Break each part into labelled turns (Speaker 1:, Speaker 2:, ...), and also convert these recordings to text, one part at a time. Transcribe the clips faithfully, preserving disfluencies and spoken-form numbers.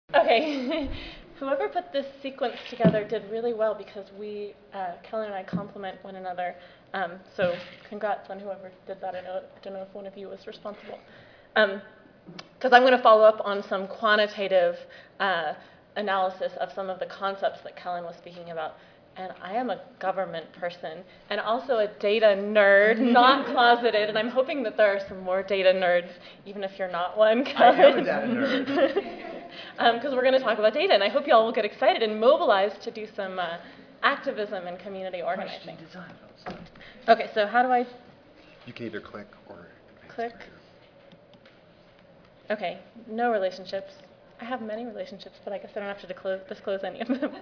Speaker 1: Okay, whoever put this sequence together did really well because we, uh, Kelly and I complement one another. Um, so congrats on whoever did that. I, know, I don't know if one of you was responsible. Um, because I'm going to follow up on some quantitative uh, analysis of some of the concepts that Kellen was speaking about. And I am a government person and also a data nerd, not closeted, and I'm hoping that there are some more data nerds, even if you're not one, Kellen.
Speaker 2: I am a data nerd.
Speaker 1: Because um, we're going to talk about data, and I hope you all will get excited and mobilized to do some uh, activism and community organizing.
Speaker 2: Design.
Speaker 1: Okay, so how do I...
Speaker 3: You can either click or
Speaker 1: click. Okay, no relationships. I have many relationships, but I guess I don't have to disclose, disclose any of them.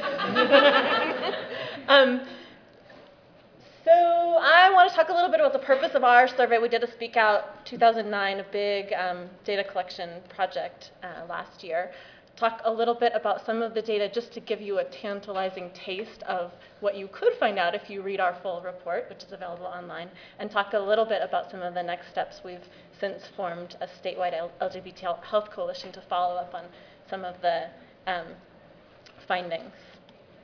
Speaker 1: um, so I want to talk a little bit about the purpose of our survey. We did a Speak Out two thousand nine, a big um, data collection project uh, last year. Talk a little bit about some of the data just to give you a tantalizing taste of what you could find out if you read our full report, which is available online, and talk a little bit about some of the next steps. We've since formed a statewide L G B T health coalition to follow up on some of the um, findings.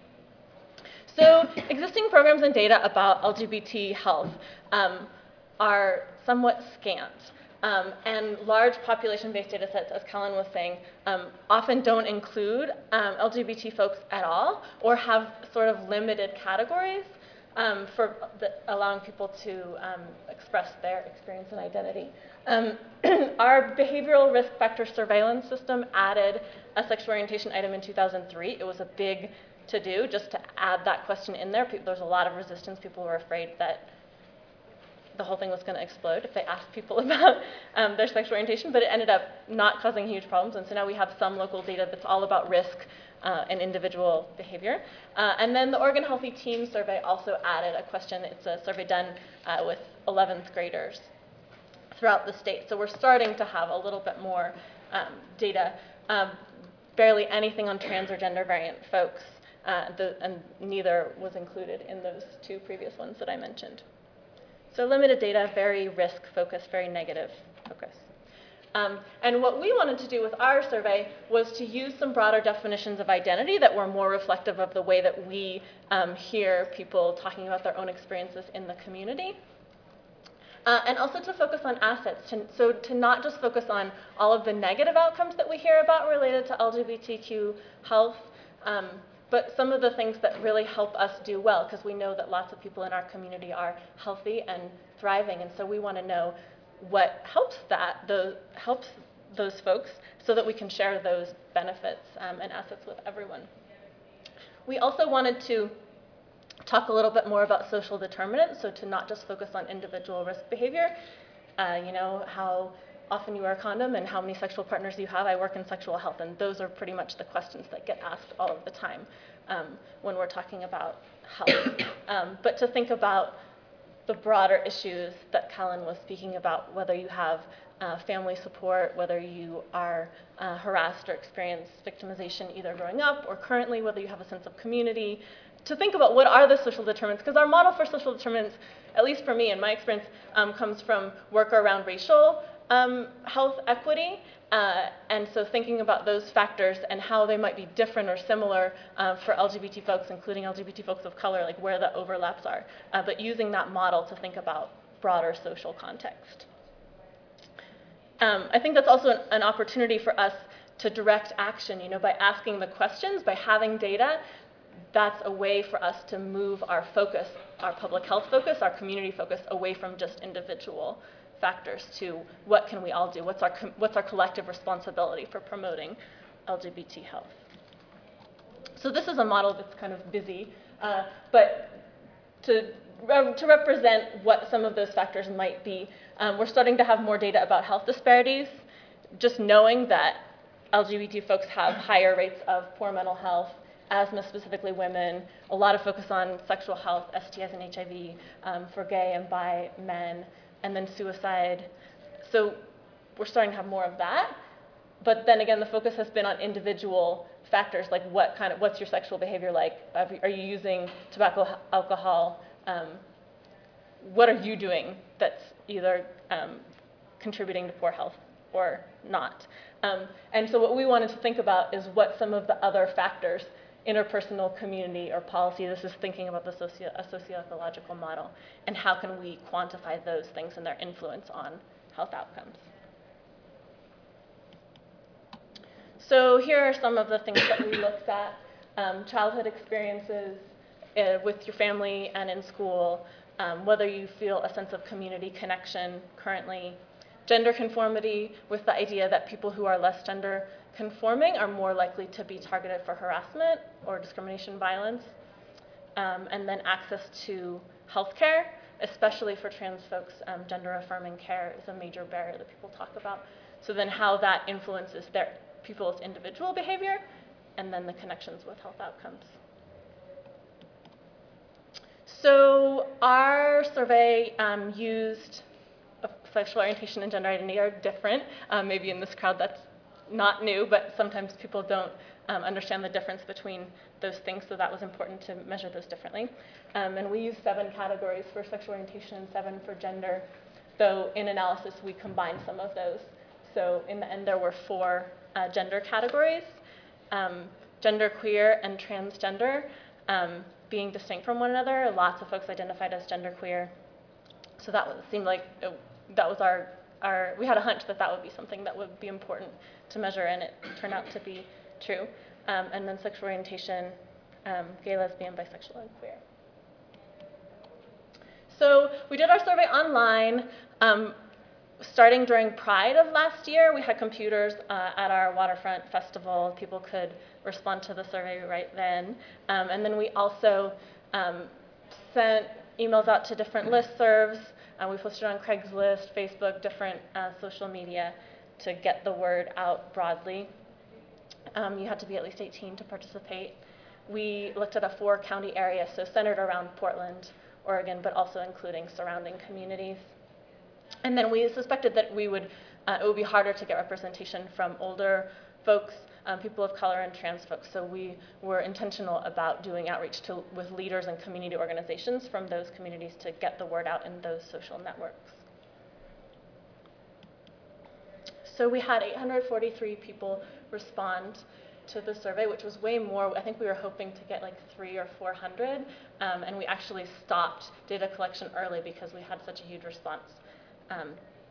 Speaker 1: So existing programs and data about L G B T health um, are somewhat scant. Um, and large population-based data sets, as Kellen was saying, um, often don't include um, L G B T folks at all or have sort of limited categories um, for the, allowing people to um, express their experience and identity. Um, our behavioral risk factor surveillance system added a sexual orientation item in two thousand three. It was a big to-do just to add that question in there. There was a lot of resistance. People were afraid that the whole thing was going to explode if they asked people about um, their sexual orientation, but it ended up not causing huge problems, and so now we have some local data that's all about risk uh, and individual behavior. Uh, and then the Oregon Healthy Teens survey also added a question. It's a survey done uh, with eleventh graders throughout the state, so we're starting to have a little bit more um, data. Um, barely anything on trans or gender variant folks, uh, the, and neither was included in those two previous ones that I mentioned. So limited data, very risk-focused, very negative focus. Um, and what we wanted to do with our survey was to use some broader definitions of identity that were more reflective of the way that we um, hear people talking about their own experiences in the community. Uh, and also to focus on assets, to, so to not just focus on all of the negative outcomes that we hear about related to L G B T Q health, um, but some of the things that really help us do well, because we know that lots of people in our community are healthy and thriving, and so we want to know what helps that, the, helps those folks, so that we can share those benefits um, and assets with everyone. We also wanted to talk a little bit more about social determinants, so to not just focus on individual risk behavior, uh, you know, how often you wear a condom and how many sexual partners you have. I work in sexual health, and those are pretty much the questions that get asked all of the time um, when we're talking about health. um, but to think about the broader issues that Kellen was speaking about, whether you have uh, family support, whether you are uh, harassed or experience victimization either growing up or currently, whether you have a sense of community, to think about what are the social determinants, because our model for social determinants, at least for me and my experience, um, comes from work around racial um, health equity, uh, and so thinking about those factors and how they might be different or similar uh, for L G B T folks, including L G B T folks of color, like where the overlaps are, uh, but using that model to think about broader social context. Um, I think that's also an, an opportunity for us to direct action, you know, by asking the questions, by having data. That's a way for us to move our focus, our public health focus, our community focus, away from just individual factors to what can we all do? What's our, what's our collective responsibility for promoting L G B T health? So this is a model that's kind of busy, uh, but to, to represent what some of those factors might be, um, we're starting to have more data about health disparities, just knowing that L G B T folks have higher rates of poor mental health, asthma, specifically women, a lot of focus on sexual health, S T Is and H I V um, for gay and bi men, and then suicide. So we're starting to have more of that. But then again, the focus has been on individual factors, like what kind of, what's your sexual behavior like? Are you using tobacco, alcohol? Um, what are you doing that's either um, contributing to poor health or not. Um, and so what we wanted to think about is what some of the other factors, interpersonal, community, or policy, this is thinking about the socio a socio-ecological model, and how can we quantify those things and their influence on health outcomes. So here are some of the things that we looked at. Um, childhood experiences uh, with your family and in school, um, whether you feel a sense of community connection currently, gender conformity with the idea that people who are less gender conforming are more likely to be targeted for harassment or discrimination violence, um, and then access to healthcare, especially for trans folks. Um, gender affirming care is a major barrier that people talk about. So then how that influences their people's individual behavior, and then the connections with health outcomes. So our survey um, used uh, sexual orientation and gender identity are different. Um, maybe in this crowd that's not new, but sometimes people don't um, understand the difference between those things, so that was important to measure those differently. Um, and we used seven categories for sexual orientation, seven for gender, though in analysis we combined some of those. So in the end there were four uh, gender categories. Um, genderqueer and transgender um, being distinct from one another. Lots of folks identified as genderqueer. So that was, seemed like it, that was our, our, we had a hunch that that would be something that would be important to measure, and it turned out to be true. Um, and then sexual orientation, um, gay, lesbian, bisexual, and queer. So we did our survey online. Um, Starting during Pride of last year, we had computers uh, at our waterfront festival. People could respond to the survey right then. Um, and then we also um, sent emails out to different listservs. Uh, we posted on Craigslist, Facebook, different uh, social media to get the word out broadly. Um, you had to be at least eighteen to participate. We looked at a four county area, so centered around Portland, Oregon, but also including surrounding communities. And then we suspected that we would, uh, it would be harder to get representation from older folks, um, people of color, and trans folks. So we were intentional about doing outreach to, with leaders and community organizations from those communities to get the word out in those social networks. So we had eight hundred forty-three people respond to the survey, which was way more. I think we were hoping to get like three or four hundred, um, and we actually stopped data collection early because we had such a huge response. Um,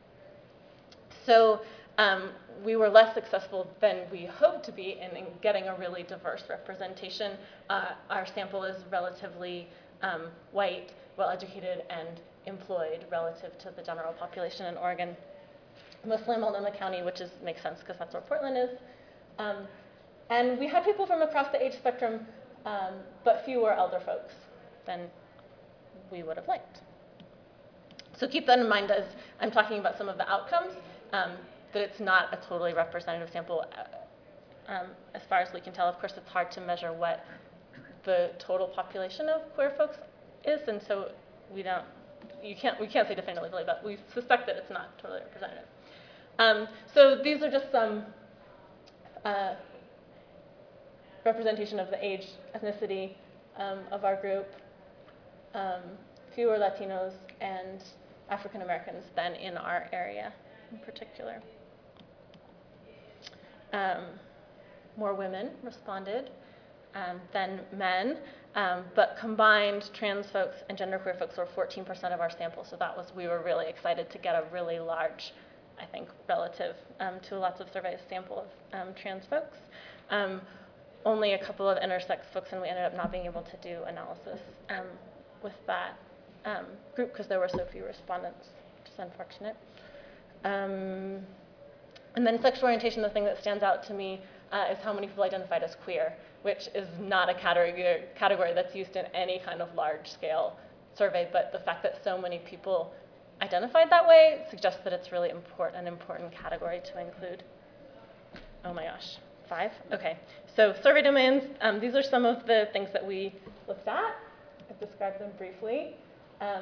Speaker 1: so um, we were less successful than we hoped to be in, in getting a really diverse representation. Uh, our sample is relatively um, white, well-educated, and employed relative to the general population in Oregon. Mostly Multnomah County, which is, makes sense because that's where Portland is. Um, and we had people from across the age spectrum, um, but fewer elder folks than we would have liked. So keep that in mind as I'm talking about some of the outcomes, um, that it's not a totally representative sample. Uh, um, as far as we can tell, of course, it's hard to measure what the total population of queer folks is, and so we don't, you can't, we can't say definitively, but we suspect that it's not totally representative. Um, so these are just some uh, representation of the age, ethnicity um, of our group. Um, fewer Latinos and African Americans than in our area in particular. Um, more women responded um, than men, um, but combined trans folks and genderqueer folks were fourteen percent of our sample, so that was, we were really excited to get a really large, I think, relative um, to lots of surveys sample of um, trans folks. Um, only a couple of intersex folks, and we ended up not being able to do analysis um, with that um, group because there were so few respondents, which is unfortunate. Um, and then sexual orientation, the thing that stands out to me uh, is how many people identified as queer, which is not a category, category that's used in any kind of large-scale survey, but the fact that so many people identified that way suggests that it's really important, an important category to include. Oh my gosh, five? Okay, so survey domains, um, these are some of the things that we looked at. I've described them briefly. Um,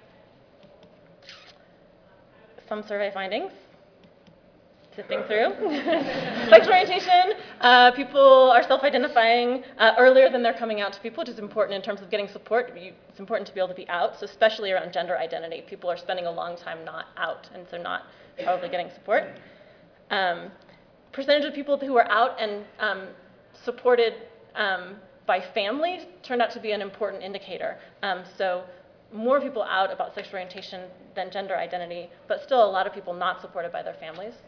Speaker 1: some survey findings, sifting through. Sexual orientation, uh, people are self-identifying uh, earlier than they're coming out to people, which is important in terms of getting support. You, it's important to be able to be out, so especially around gender identity. People are spending a long time not out, and so not probably getting support. Um, percentage of people who were out and um, supported um, by families turned out to be an important indicator. Um, so more people out about sexual orientation than gender identity, but still a lot of people not supported by their families.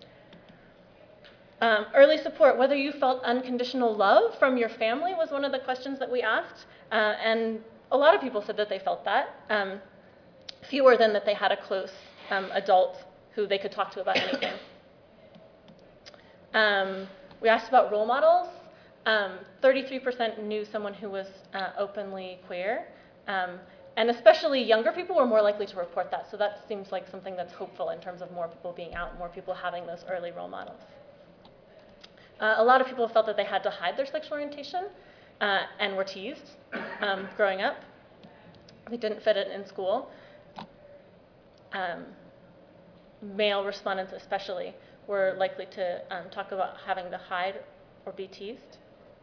Speaker 1: Um, early support, whether you felt unconditional love from your family was one of the questions that we asked. Uh, and a lot of people said that they felt that. Um, fewer than that they had a close um, adult who they could talk to about anything. Um, we asked about role models. Um, thirty-three percent knew someone who was uh, openly queer. Um, and especially younger people were more likely to report that. So that seems like something that's hopeful in terms of more people being out, more people having those early role models. Uh, a lot of people felt that they had to hide their sexual orientation uh, and were teased um, growing up. They didn't fit it in school. Um, male respondents especially were likely to um, talk about having to hide or be teased.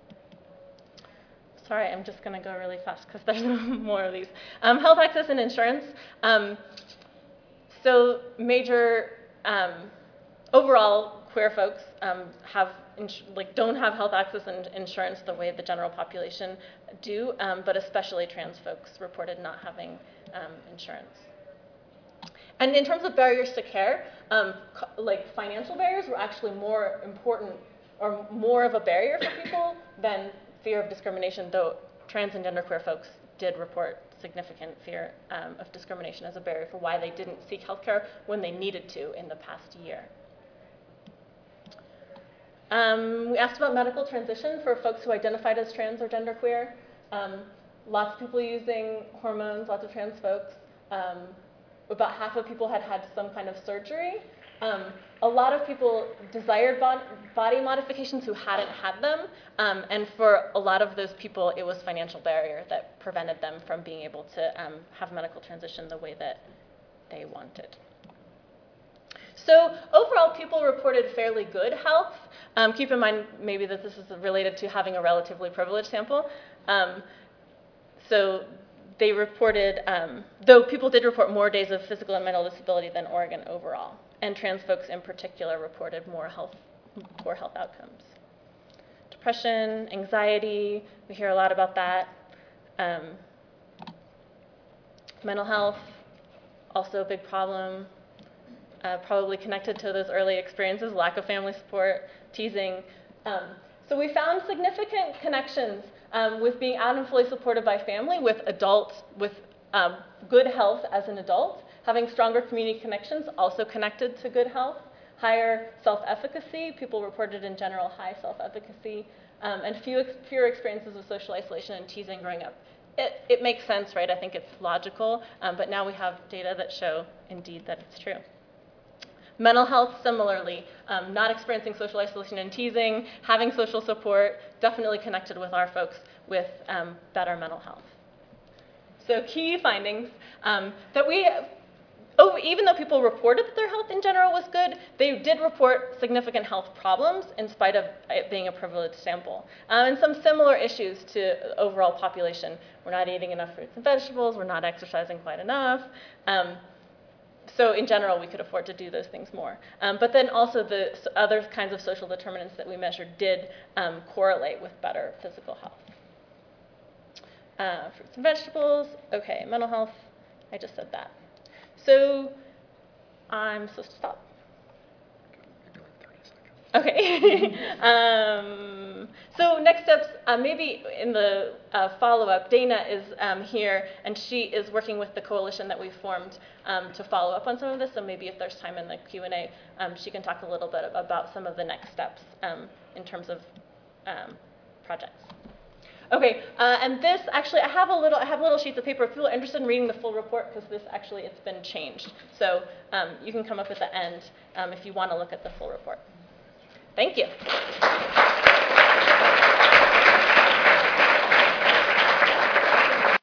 Speaker 1: Sorry, I'm just going to go really fast because there's more of these. Um, health access and insurance. Um, so major, um, overall, queer folks um, have like don't have health access and insurance the way the general population do, um, but especially trans folks reported not having um, insurance. And in terms of barriers to care, um, like financial barriers were actually more important or more of a barrier for people than fear of discrimination, though trans and genderqueer folks did report significant fear um, of discrimination as a barrier for why they didn't seek healthcare when they needed to in the past year. Um, we asked about medical transition for folks who identified as trans or genderqueer. Um, lots of people using hormones, lots of trans folks. Um, about half of people had had some kind of surgery. Um, a lot of people desired bod body modifications who hadn't had them. Um, and for a lot of those people, it was financial barrier that prevented them from being able to um, have medical transition the way that they wanted. So overall, people reported fairly good health. Um, keep in mind maybe that this is related to having a relatively privileged sample. Um, so they reported, um, though people did report more days of physical and mental disability than Oregon overall. And trans folks in particular reported more health, poor health outcomes. Depression, anxiety, we hear a lot about that. Um, mental health, also a big problem. Uh, probably connected to those early experiences, lack of family support, teasing. Um, so we found significant connections um, with being out and fully supported by family, with adults, with um, good health as an adult, having stronger community connections, also connected to good health, higher self-efficacy, people reported in general high self-efficacy, um, and few ex fewer experiences of social isolation and teasing growing up. It, it makes sense, right? I think it's logical, um, but now we have data that show indeed that it's true. Mental health, similarly, um, not experiencing social isolation and teasing, having social support, definitely connected with our folks with um, better mental health. So key findings, um, that we, oh, even though people reported that their health in general was good, they did report significant health problems in spite of it being a privileged sample. Um, and some similar issues to the overall population. We're not eating enough fruits and vegetables, we're not exercising quite enough. Um, So in general, we could afford to do those things more. Um, but then also the other kinds of social determinants that we measured did um, correlate with better physical health. Uh, fruits and vegetables, okay, mental health, I just said that. So I'm supposed to stop. Okay. um, so next steps, uh, maybe in the uh, follow-up, Dana is um, here, and she is working with the coalition that we formed um, to follow up on some of this. So maybe if there's time in the Q and A, um, she can talk a little bit about some of the next steps um, in terms of um, projects. Okay, uh, and this actually, I have a little, I have little sheets of paper. If people are interested in reading the full report, because this actually, it's been changed. So um, you can come up at the end um, if you want to look at the full report. Thank you.